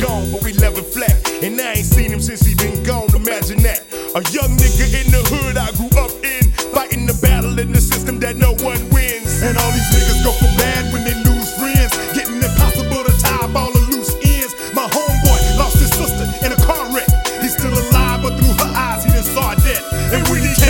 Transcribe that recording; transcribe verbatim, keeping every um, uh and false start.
gone, but we love it flat. And I ain't seen him since he been gone, imagine that. A young nigga in the hood I grew up in, fighting the battle in the system that no one wins. And all these niggas go for bad when they lose friends, getting impossible to tie up all the loose ends. My homeboy lost his sister in a car wreck. He's still alive, but through her eyes he done saw death. And when he